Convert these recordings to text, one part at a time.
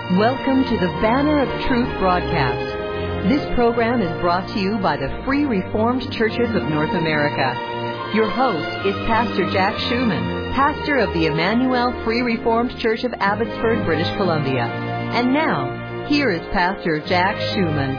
Welcome to the Banner of Truth broadcast. This program is brought to you by the Free Reformed Churches of North America. Your host is Pastor Jack Schumann, pastor of the Emmanuel Free Reformed Church of Abbotsford, British Columbia. And now, here is Pastor Jack Schumann.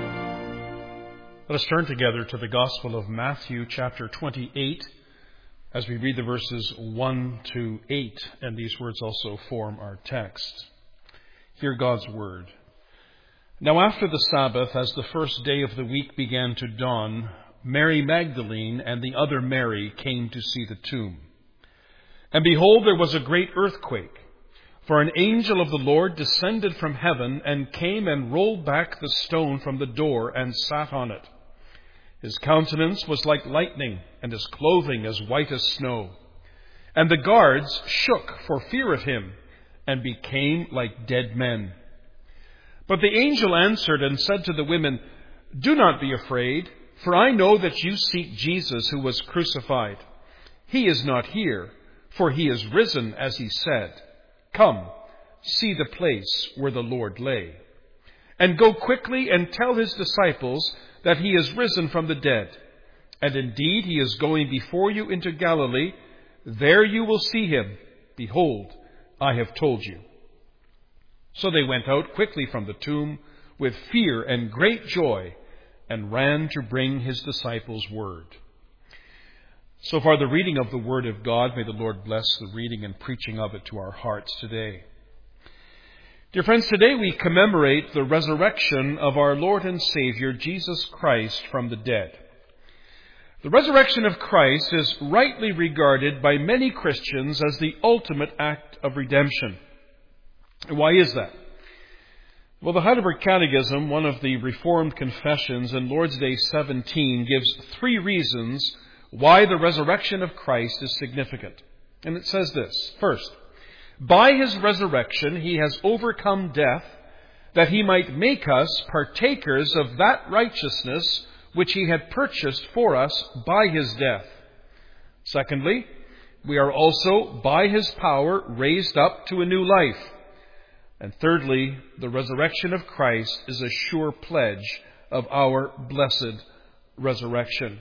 Let us turn together to the Gospel of Matthew, chapter 28, as we read the verses 1 to 8, and these words also form our text. Hear God's word. Now after the Sabbath, as the first day of the week began to dawn, Mary Magdalene and the other Mary came to see the tomb. And behold, there was a great earthquake, for an angel of the Lord descended from heaven and came and rolled back the stone from the door and sat on it. His countenance was like lightning, and his clothing as white as snow. And the guards shook for fear of him, and became like dead men. But the angel answered and said to the women, "Do not be afraid, for I know that you seek Jesus who was crucified. He is not here, for he is risen, as he said. Come, see the place where the Lord lay. And go quickly and tell his disciples that he is risen from the dead. And indeed he is going before you into Galilee. There you will see him. Behold, I have told you." So they went out quickly from the tomb with fear and great joy and ran to bring his disciples word. So far the reading of the Word of God. May the Lord bless the reading and preaching of it to our hearts today. Dear friends, today we commemorate the resurrection of our Lord and Savior, Jesus Christ, from the dead. The resurrection of Christ is rightly regarded by many Christians as the ultimate act of redemption. Why is that? Well, the Heidelberg Catechism, one of the Reformed confessions in Lord's Day 17, gives 3 reasons why the resurrection of Christ is significant. And it says this: first, by his resurrection he has overcome death, that he might make us partakers of that righteousness which he had purchased for us by his death. Secondly, we are also by his power raised up to a new life. And thirdly, the resurrection of Christ is a sure pledge of our blessed resurrection.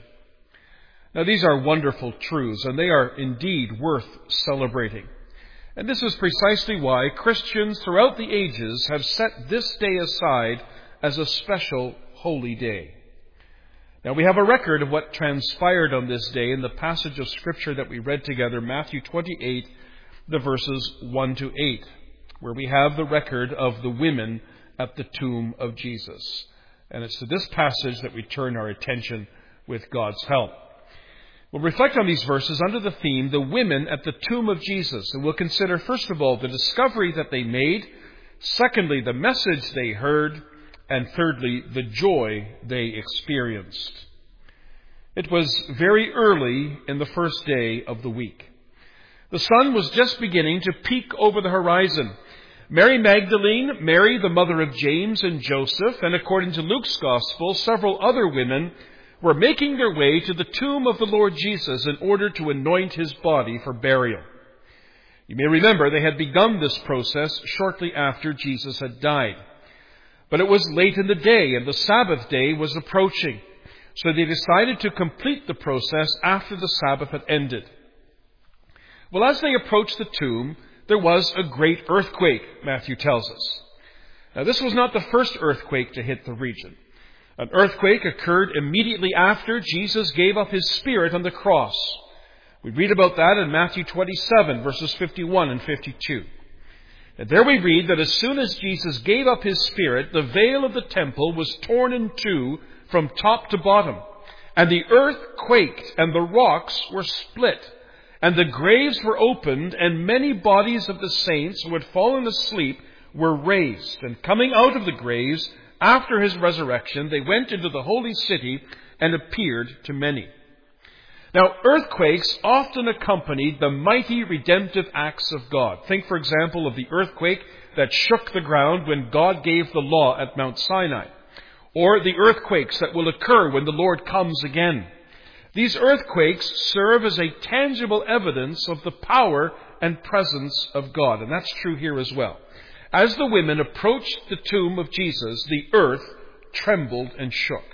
Now these are wonderful truths, and they are indeed worth celebrating. And this is precisely why Christians throughout the ages have set this day aside as a special holy day. Now we have a record of what transpired on this day in the passage of Scripture that we read together, Matthew 28, the verses 1 to 8, where we have the record of the women at the tomb of Jesus. And it's to this passage that we turn our attention with God's help. We'll reflect on these verses under the theme, the women at the tomb of Jesus. And we'll consider, first of all, the discovery that they made. Secondly, the message they heard. And thirdly, the joy they experienced. It was very early in the first day of the week. The sun was just beginning to peek over the horizon. Mary Magdalene, Mary, the mother of James and Joseph, and according to Luke's Gospel, several other women were making their way to the tomb of the Lord Jesus in order to anoint his body for burial. You may remember they had begun this process shortly after Jesus had died. But it was late in the day, and the Sabbath day was approaching. So they decided to complete the process after the Sabbath had ended. Well, as they approached the tomb, there was a great earthquake, Matthew tells us. Now, this was not the first earthquake to hit the region. An earthquake occurred immediately after Jesus gave up his spirit on the cross. We read about that in Matthew 27, verses 51 and 52. And there we read that as soon as Jesus gave up his spirit, the veil of the temple was torn in two from top to bottom. And the earth quaked, and the rocks were split. And the graves were opened, and many bodies of the saints who had fallen asleep were raised. And coming out of the graves, after his resurrection, they went into the holy city and appeared to many. Now, earthquakes often accompanied the mighty redemptive acts of God. Think, for example, of the earthquake that shook the ground when God gave the law at Mount Sinai, or the earthquakes that will occur when the Lord comes again. These earthquakes serve as a tangible evidence of the power and presence of God, and that's true here as well. As the women approached the tomb of Jesus, the earth trembled and shook.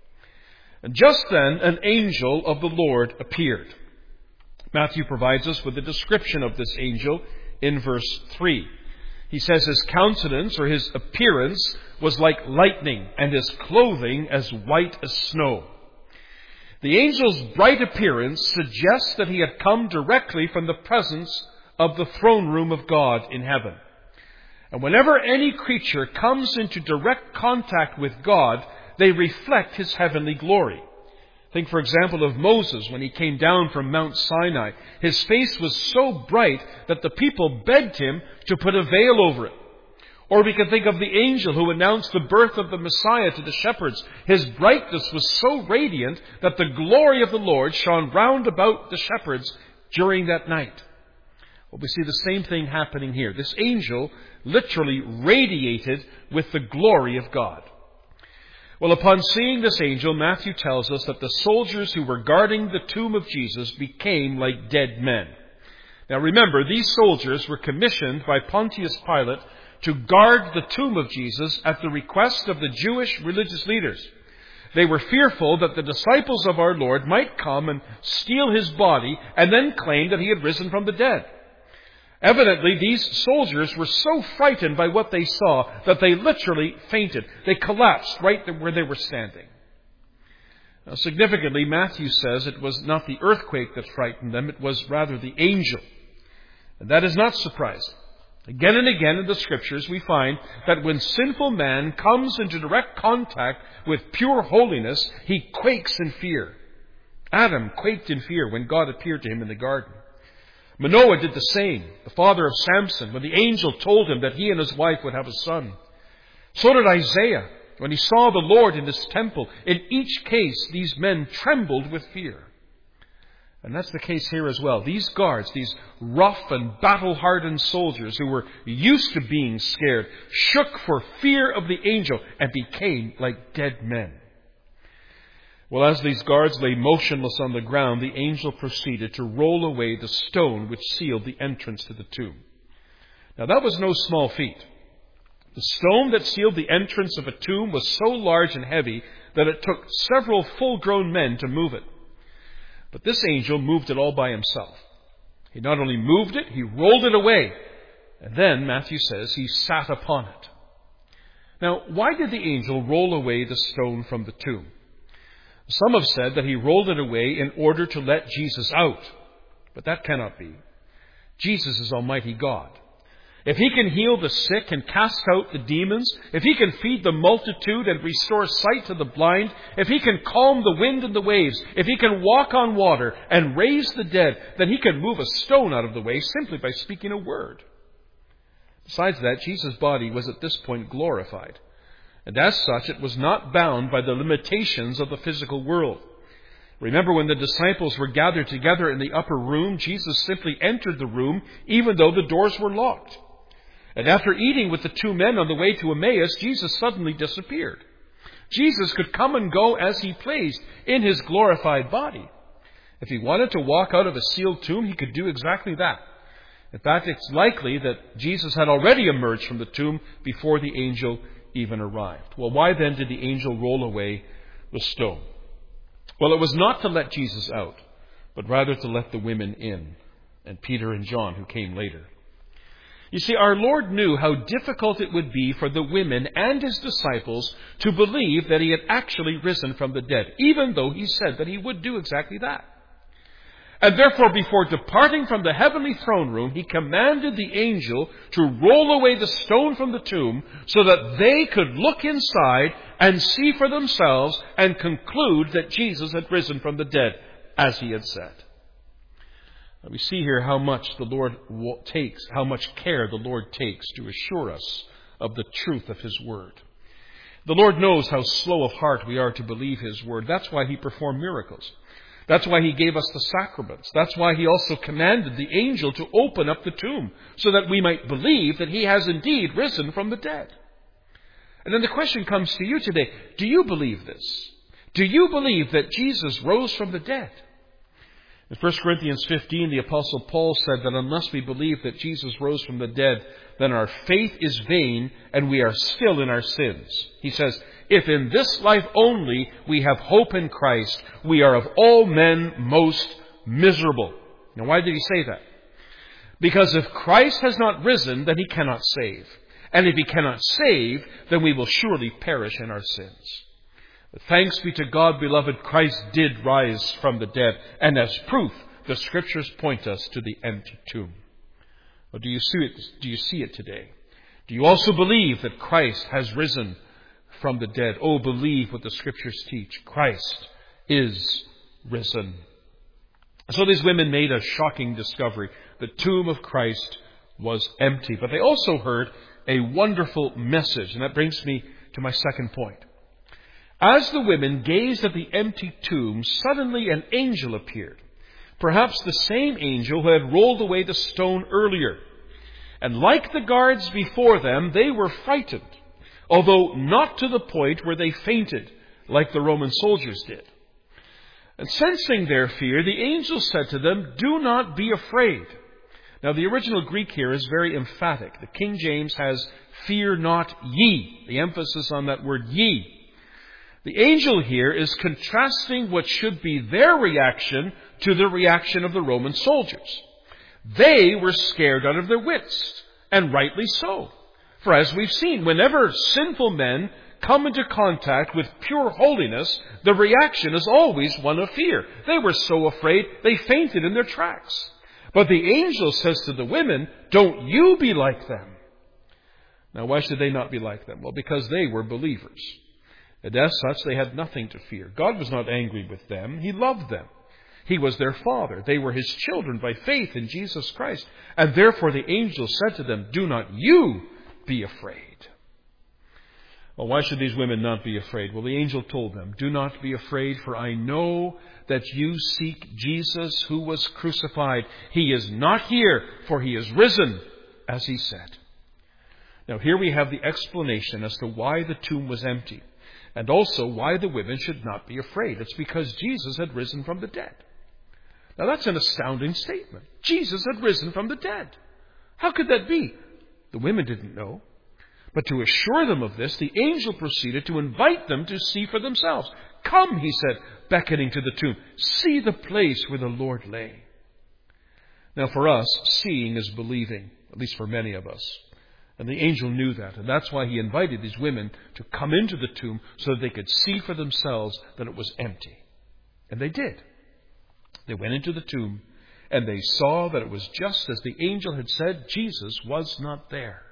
And just then, an angel of the Lord appeared. Matthew provides us with a description of this angel in verse 3. He says his countenance or his appearance was like lightning, and his clothing as white as snow. The angel's bright appearance suggests that he had come directly from the presence of the throne room of God in heaven. And whenever any creature comes into direct contact with God, they reflect his heavenly glory. Think, for example, of Moses when he came down from Mount Sinai. His face was so bright that the people begged him to put a veil over it. Or we can think of the angel who announced the birth of the Messiah to the shepherds. His brightness was so radiant that the glory of the Lord shone round about the shepherds during that night. Well, we see the same thing happening here. This angel literally radiated with the glory of God. Well, upon seeing this angel, Matthew tells us that the soldiers who were guarding the tomb of Jesus became like dead men. Now remember, these soldiers were commissioned by Pontius Pilate to guard the tomb of Jesus at the request of the Jewish religious leaders. They were fearful that the disciples of our Lord might come and steal his body and then claim that he had risen from the dead. Evidently, these soldiers were so frightened by what they saw that they literally fainted. They collapsed right where they were standing. Now, significantly, Matthew says it was not the earthquake that frightened them, it was rather the angel. And that is not surprising. Again and again in the Scriptures, we find that when sinful man comes into direct contact with pure holiness, he quakes in fear. Adam quaked in fear when God appeared to him in the garden. Manoah did the same, the father of Samson, when the angel told him that he and his wife would have a son. So did Isaiah when he saw the Lord in his temple. In each case, these men trembled with fear. And that's the case here as well. These guards, these rough and battle-hardened soldiers who were used to being scared, shook for fear of the angel and became like dead men. Well, as these guards lay motionless on the ground, the angel proceeded to roll away the stone which sealed the entrance to the tomb. Now, that was no small feat. The stone that sealed the entrance of a tomb was so large and heavy that it took several full-grown men to move it. But this angel moved it all by himself. He not only moved it, he rolled it away. And then, Matthew says, he sat upon it. Now, why did the angel roll away the stone from the tomb? Some have said that he rolled it away in order to let Jesus out. But that cannot be. Jesus is Almighty God. If he can heal the sick and cast out the demons, if he can feed the multitude and restore sight to the blind, if he can calm the wind and the waves, if he can walk on water and raise the dead, then he can move a stone out of the way simply by speaking a word. Besides that, Jesus' body was at this point glorified. And as such, it was not bound by the limitations of the physical world. Remember when the disciples were gathered together in the upper room, Jesus simply entered the room even though the doors were locked. And after eating with the two men on the way to Emmaus, Jesus suddenly disappeared. Jesus could come and go as he pleased in his glorified body. If he wanted to walk out of a sealed tomb, he could do exactly that. In fact, it's likely that Jesus had already emerged from the tomb before the angel even arrived. Well, why then did the angel roll away the stone? Well, it was not to let Jesus out, but rather to let the women in, and Peter and John, who came later. You see, our Lord knew how difficult it would be for the women and his disciples to believe that he had actually risen from the dead, even though he said that he would do exactly that. And therefore, before departing from the heavenly throne room, he commanded the angel to roll away the stone from the tomb so that they could look inside and see for themselves and conclude that Jesus had risen from the dead, as he had said. Now, we see here how much the Lord takes, how much care the Lord takes to assure us of the truth of his word. The Lord knows how slow of heart we are to believe his word. That's why he performed miracles. That's why he gave us the sacraments. That's why he also commanded the angel to open up the tomb so that we might believe that he has indeed risen from the dead. And then the question comes to you today, do you believe this? Do you believe that Jesus rose from the dead? In 1 Corinthians 15, the Apostle Paul said that unless we believe that Jesus rose from the dead, then our faith is vain and we are still in our sins. He says, if in this life only we have hope in Christ, we are of all men most miserable. Now, why did he say that? Because if Christ has not risen, then he cannot save. And if he cannot save, then we will surely perish in our sins. But thanks be to God, beloved, Christ did rise from the dead. And as proof, the Scriptures point us to the empty tomb. Well, do you see it today? Do you also believe that Christ has risen from the dead? Oh, believe what the Scriptures teach. Christ is risen. So these women made a shocking discovery. The tomb of Christ was empty. But they also heard a wonderful message. And that brings me to my second point. As the women gazed at the empty tomb, suddenly an angel appeared. Perhaps the same angel who had rolled away the stone earlier. And like the guards before them, they were frightened, although not to the point where they fainted, like the Roman soldiers did. And sensing their fear, the angel said to them, "Do not be afraid." Now, the original Greek here is very emphatic. The King James has, "Fear not ye," the emphasis on that word ye. The angel here is contrasting what should be their reaction to the reaction of the Roman soldiers. They were scared out of their wits, and rightly so. For as we've seen, whenever sinful men come into contact with pure holiness, the reaction is always one of fear. They were so afraid they fainted in their tracks. But the angel says to the women, "Don't you be like them." Now, why should they not be like them? Well, because they were believers. And as such, they had nothing to fear. God was not angry with them. He loved them. He was their Father. They were His children by faith in Jesus Christ. And therefore the angel said to them, "Do not you be afraid." Well, why should these women not be afraid? Well, the angel told them, "Do not be afraid, for I know that you seek Jesus who was crucified. He is not here, for He is risen, as He said." Now, here we have the explanation as to why the tomb was empty. And also why the women should not be afraid. It's because Jesus had risen from the dead. Now that's an astounding statement. Jesus had risen from the dead. How could that be? The women didn't know. But to assure them of this, the angel proceeded to invite them to see for themselves. "Come," he said, beckoning to the tomb. "See the place where the Lord lay." Now for us, seeing is believing, at least for many of us. And the angel knew that, and that's why he invited these women to come into the tomb so that they could see for themselves that it was empty. And they did. They went into the tomb, and they saw that it was just as the angel had said. Jesus was not there.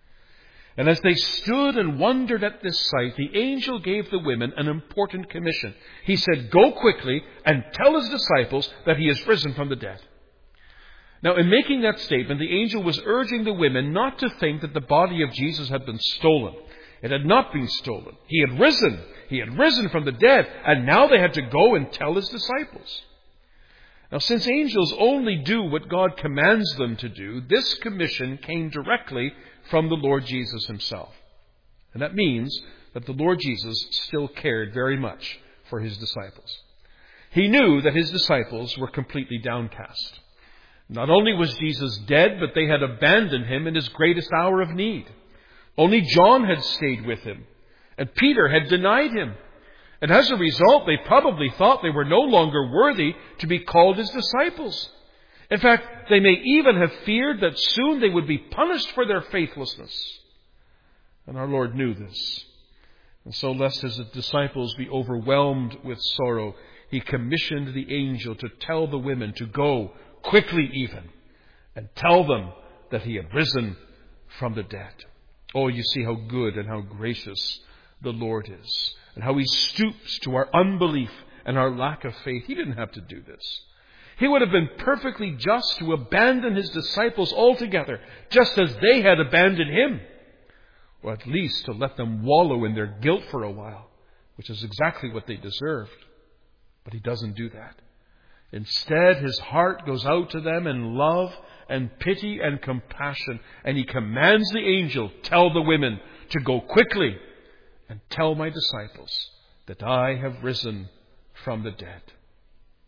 And as they stood and wondered at this sight, the angel gave the women an important commission. He said, "Go quickly and tell His disciples that He is risen from the dead." Now, in making that statement, the angel was urging the women not to think that the body of Jesus had been stolen. It had not been stolen. He had risen. He had risen from the dead, and now they had to go and tell His disciples. Now, since angels only do what God commands them to do, this commission came directly from the Lord Jesus Himself. And that means that the Lord Jesus still cared very much for His disciples. He knew that His disciples were completely downcast. Not only was Jesus dead, but they had abandoned Him in His greatest hour of need. Only John had stayed with Him, and Peter had denied Him. And as a result, they probably thought they were no longer worthy to be called His disciples. In fact, they may even have feared that soon they would be punished for their faithlessness. And our Lord knew this. And so, lest His disciples be overwhelmed with sorrow, He commissioned the angel to tell the women to go quickly even, and tell them that He had risen from the dead. Oh, you see how good and how gracious the Lord is, and how He stoops to our unbelief and our lack of faith. He didn't have to do this. He would have been perfectly just to abandon His disciples altogether, just as they had abandoned Him, or at least to let them wallow in their guilt for a while, which is exactly what they deserved. But He doesn't do that. Instead, His heart goes out to them in love and pity and compassion. And He commands the angel, "Tell the women to go quickly and tell my disciples that I have risen from the dead."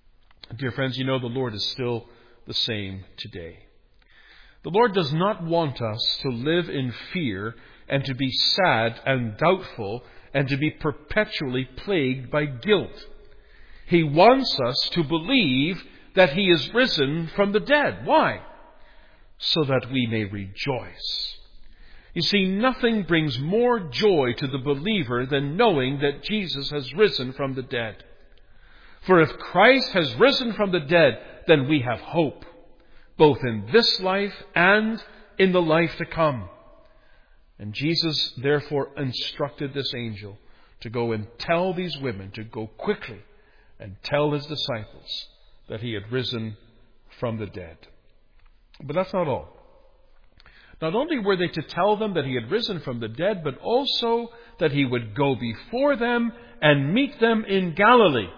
Dear friends, you know the Lord is still the same today. The Lord does not want us to live in fear and to be sad and doubtful and to be perpetually plagued by guilt. He wants us to believe that He is risen from the dead. Why? So that we may rejoice. You see, nothing brings more joy to the believer than knowing that Jesus has risen from the dead. For if Christ has risen from the dead, then we have hope, both in this life and in the life to come. And Jesus therefore instructed this angel to go and tell these women to go quickly and tell His disciples that He had risen from the dead. But that's not all. Not only were they to tell them that He had risen from the dead, but also that He would go before them and meet them in Galilee.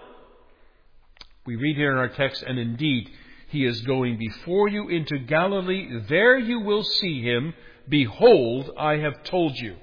We read here in our text, and indeed, He is going before you into Galilee. There you will see Him. Behold, I have told you.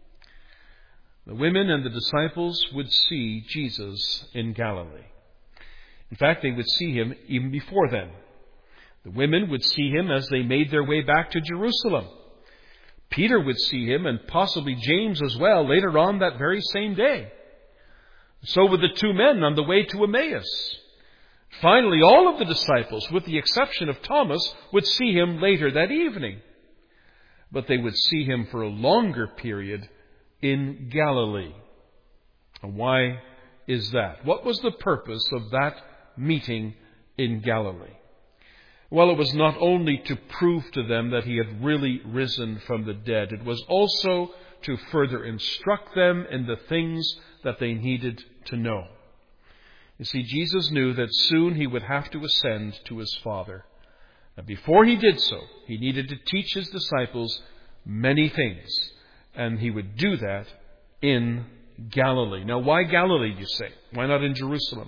The women and the disciples would see Jesus in Galilee. In fact, they would see Him even before then. The women would see Him as they made their way back to Jerusalem. Peter would see Him, and possibly James as well, later on that very same day. So would the two men on the way to Emmaus. Finally, all of the disciples, with the exception of Thomas, would see Him later that evening. But they would see Him for a longer period in Galilee. And why is that? What was the purpose of that meeting in Galilee? Well, it was not only to prove to them that He had really risen from the dead. It was also to further instruct them in the things that they needed to know. You see, Jesus knew that soon He would have to ascend to His Father. And before He did so, He needed to teach His disciples many things. And He would do that in Galilee. Now, why Galilee, you say? Why not in Jerusalem?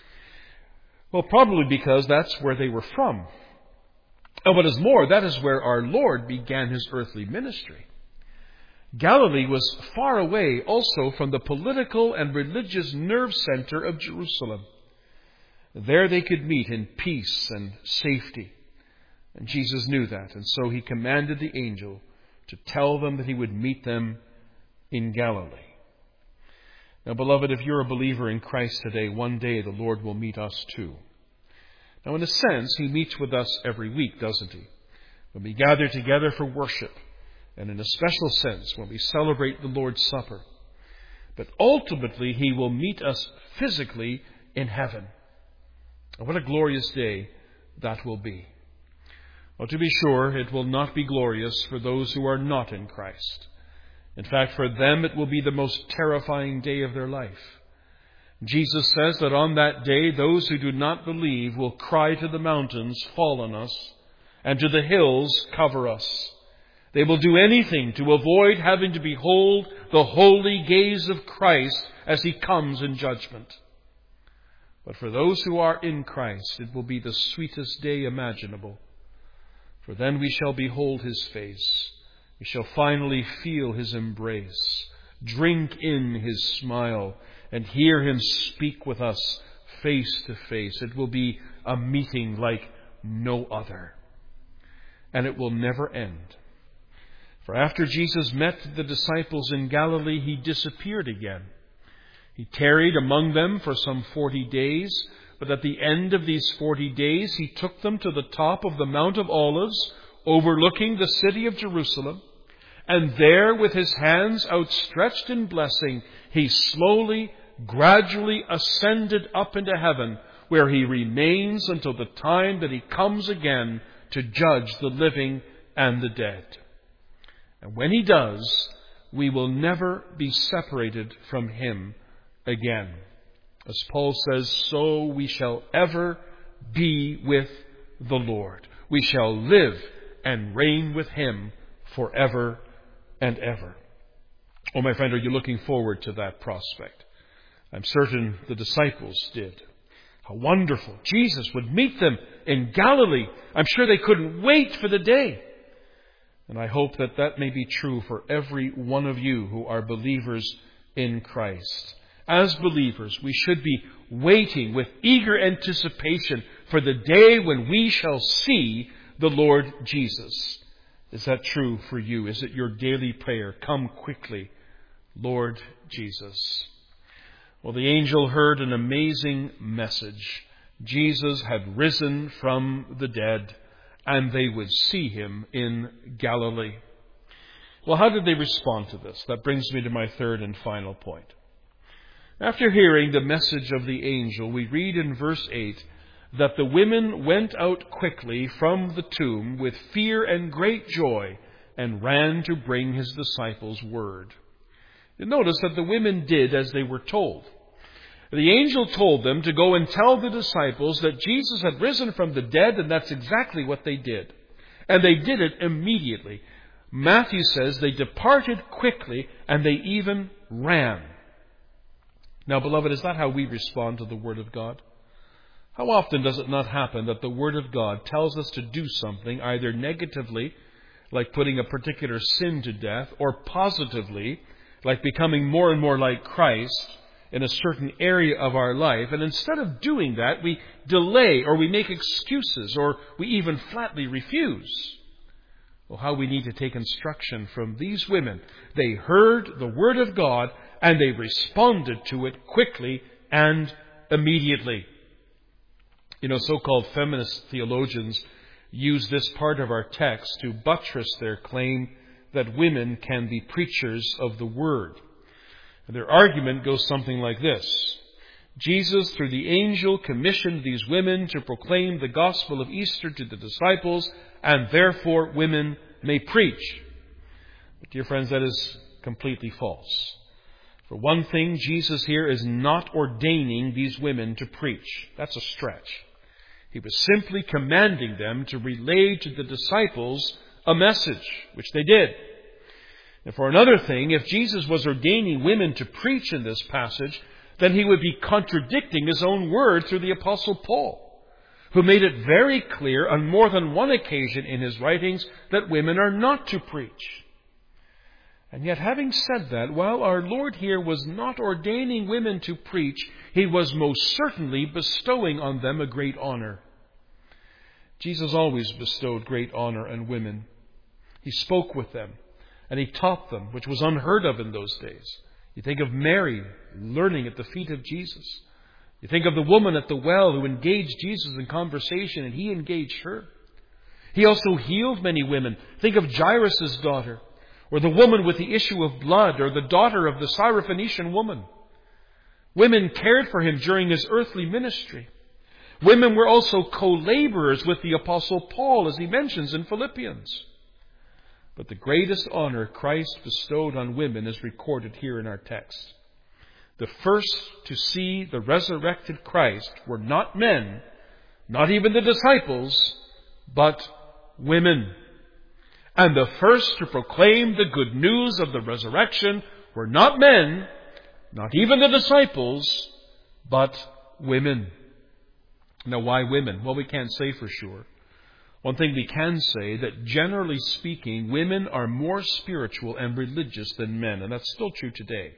Well, probably because that's where they were from. And what is more, that is where our Lord began His earthly ministry. Galilee was far away also from the political and religious nerve center of Jerusalem. There they could meet in peace and safety. And Jesus knew that, and so He commanded the angel to tell them that He would meet them in Galilee. Now, beloved, if you're a believer in Christ today, one day the Lord will meet us too. Now, in a sense, He meets with us every week, doesn't He? When we gather together for worship, and in a special sense when we celebrate the Lord's Supper. But ultimately, He will meet us physically in heaven. And what a glorious day that will be. Well, to be sure, it will not be glorious for those who are not in Christ. In fact, for them it will be the most terrifying day of their life. Jesus says that on that day, those who do not believe will cry to the mountains, "Fall on us," and to the hills, "Cover us." They will do anything to avoid having to behold the holy gaze of Christ as He comes in judgment. But for those who are in Christ, it will be the sweetest day imaginable. For then we shall behold His face. We shall finally feel His embrace, drink in His smile, and hear Him speak with us face to face. It will be a meeting like no other. And it will never end. For after Jesus met the disciples in Galilee, He disappeared again. He tarried among them for some 40 days, but at the end of these 40 days, He took them to the top of the Mount of Olives, overlooking the city of Jerusalem. And there, with His hands outstretched in blessing, He slowly, gradually ascended up into heaven, where He remains until the time that He comes again to judge the living and the dead. And when He does, we will never be separated from Him again. As Paul says, so we shall ever be with the Lord. We shall live and reign with Him forever and ever. Oh, my friend, are you looking forward to that prospect? I'm certain the disciples did. How wonderful. Jesus would meet them in Galilee. I'm sure they couldn't wait for the day. And I hope that that may be true for every one of you who are believers in Christ. As believers, we should be waiting with eager anticipation for the day when we shall see the Lord Jesus. Is that true for you? Is it your daily prayer? Come quickly, Lord Jesus. Well, the angel heard an amazing message. Jesus had risen from the dead, and they would see him in Galilee. Well, how did they respond to this? That brings me to my third and final point. After hearing the message of the angel, we read in verse 8 that the women went out quickly from the tomb with fear and great joy and ran to bring his disciples word. You notice that the women did as they were told. The angel told them to go and tell the disciples that Jesus had risen from the dead, and that's exactly what they did. And they did it immediately. Matthew says they departed quickly and they even ran. Now, beloved, is that how we respond to the Word of God? How often does it not happen that the Word of God tells us to do something either negatively, like putting a particular sin to death, or positively, like becoming more and more like Christ in a certain area of our life, and instead of doing that, we delay or we make excuses or we even flatly refuse? Well, how we need to take instruction from these women. They heard the Word of God and they responded to it quickly and immediately. You know, so-called feminist theologians use this part of our text to buttress their claim that women can be preachers of the Word. And their argument goes something like this. Jesus, through the angel, commissioned these women to proclaim the gospel of Easter to the disciples, and therefore women may preach. But dear friends, that is completely false. For one thing, Jesus here is not ordaining these women to preach. That's a stretch. He was simply commanding them to relay to the disciples a message, which they did. And for another thing, if Jesus was ordaining women to preach in this passage, then he would be contradicting his own word through the Apostle Paul, who made it very clear on more than one occasion in his writings that women are not to preach. And yet, having said that, while our Lord here was not ordaining women to preach, he was most certainly bestowing on them a great honor. Jesus always bestowed great honor on women. He spoke with them, and he taught them, which was unheard of in those days. You think of Mary learning at the feet of Jesus. You think of the woman at the well who engaged Jesus in conversation, and he engaged her. He also healed many women. Think of Jairus' daughter, or the woman with the issue of blood, or the daughter of the Syrophoenician woman. Women cared for him during his earthly ministry. Women were also co-laborers with the Apostle Paul, as he mentions in Philippians. But the greatest honor Christ bestowed on women is recorded here in our text. The first to see the resurrected Christ were not men, not even the disciples, but women. And the first to proclaim the good news of the resurrection were not men, not even the disciples, but women. Now, why women? Well, we can't say for sure. One thing we can say, that generally speaking, women are more spiritual and religious than men, and that's still true today.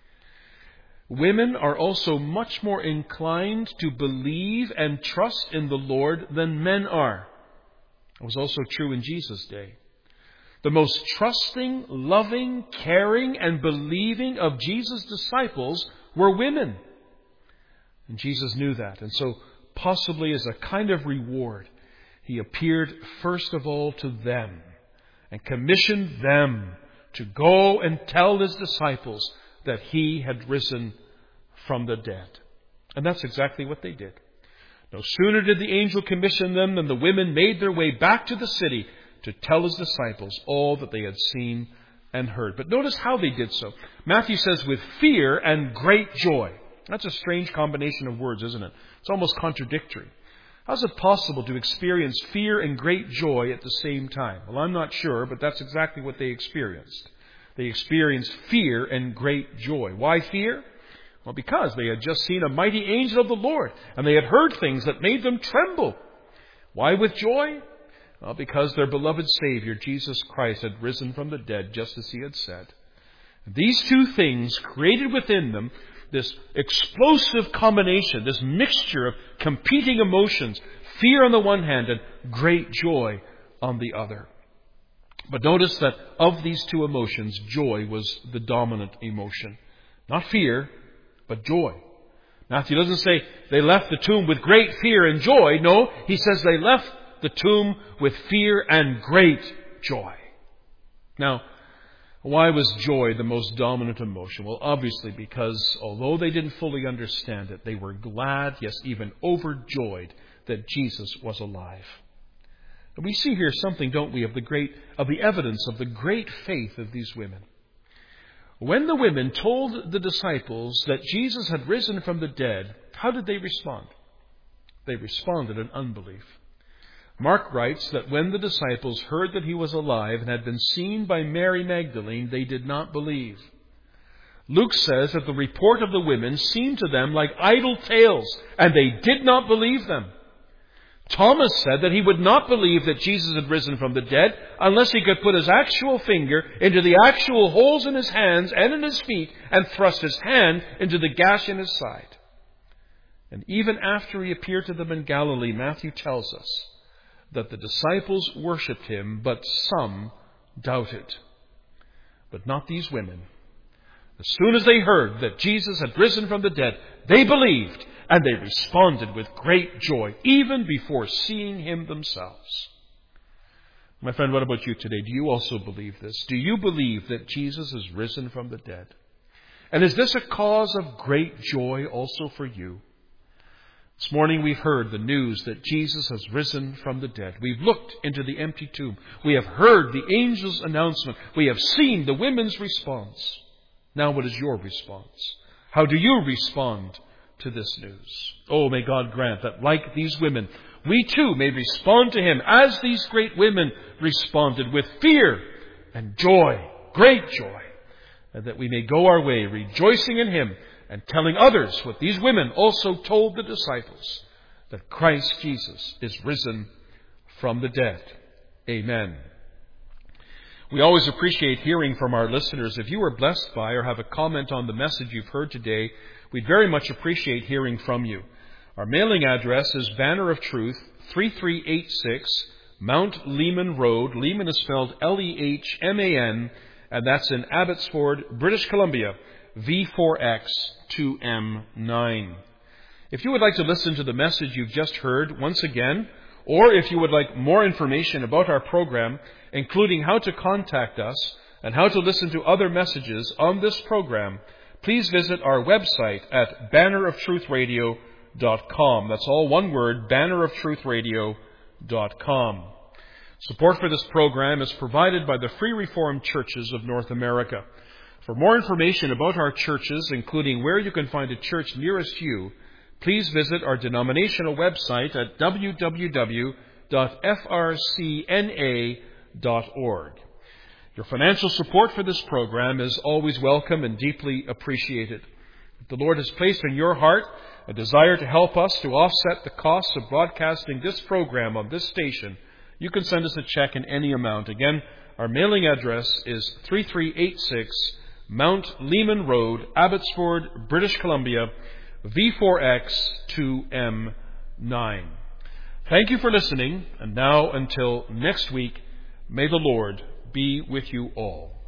Women are also much more inclined to believe and trust in the Lord than men are. It was also true in Jesus' day. The most trusting, loving, caring, and believing of Jesus' disciples were women. And Jesus knew that. And so, possibly as a kind of reward, he appeared first of all to them and commissioned them to go and tell his disciples that he had risen from the dead. And that's exactly what they did. No sooner did the angel commission them than the women made their way back to the city to tell his disciples all that they had seen and heard. But notice how they did so. Matthew says, with fear and great joy. That's a strange combination of words, isn't it? It's almost contradictory. How is it possible to experience fear and great joy at the same time? Well, I'm not sure, but that's exactly what they experienced. They experienced fear and great joy. Why fear? Well, because they had just seen a mighty angel of the Lord, and they had heard things that made them tremble. Why with joy? Well, because their beloved Savior, Jesus Christ, had risen from the dead, just as he had said. These two things created within them this explosive combination, this mixture of competing emotions, fear on the one hand and great joy on the other. But notice that of these two emotions, joy was the dominant emotion. Not fear, but joy. Matthew doesn't say they left the tomb with great fear and joy. No, he says they left the tomb with fear and great joy. Now, why was joy the most dominant emotion? Well, obviously because although they didn't fully understand it, they were glad, yes, even overjoyed that Jesus was alive. And we see here something, don't we, of the evidence of the great faith of these women. When the women told the disciples that Jesus had risen from the dead, how did they respond? They responded in unbelief. Mark writes that when the disciples heard that he was alive and had been seen by Mary Magdalene, they did not believe. Luke says that the report of the women seemed to them like idle tales, and they did not believe them. Thomas said that he would not believe that Jesus had risen from the dead unless he could put his actual finger into the actual holes in his hands and in his feet and thrust his hand into the gash in his side. And even after he appeared to them in Galilee, Matthew tells us that the disciples worshipped him, but some doubted. But not these women. As soon as they heard that Jesus had risen from the dead, they believed. And they responded with great joy, even before seeing him themselves. My friend, what about you today? Do you also believe this? Do you believe that Jesus is risen from the dead? And is this a cause of great joy also for you? This morning we've heard the news that Jesus has risen from the dead. We've looked into the empty tomb. We have heard the angel's announcement. We have seen the women's response. Now what is your response? How do you respond to this news? Oh, may God grant that, like these women, we too may respond to him as these great women responded, with fear and joy, great joy, and that we may go our way rejoicing in him and telling others what these women also told the disciples, that Christ Jesus is risen from the dead. Amen. We always appreciate hearing from our listeners. If you were blessed by or have a comment on the message you've heard today, we'd very much appreciate hearing from you. Our mailing address is Banner of Truth, 3386 Mount Lehman Road. Lehman is spelled Lehman, and that's in Abbotsford, British Columbia, V4X 2M9. If you would like to listen to the message you've just heard once again, or if you would like more information about our program, including how to contact us and how to listen to other messages on this program, please visit our website at banneroftruthradio.com. That's all one word, banneroftruthradio.com. Support for this program is provided by the Free Reformed Churches of North America. For more information about our churches, including where you can find a church nearest you, please visit our denominational website at www.frcna.org. Your financial support for this program is always welcome and deeply appreciated. If the Lord has placed in your heart a desire to help us to offset the costs of broadcasting this program on this station, you can send us a check in any amount. Again, our mailing address is 3386 Mount Lehman Road, Abbotsford, British Columbia, V4X 2M9. Thank you for listening, and now until next week, may the Lord be with you all.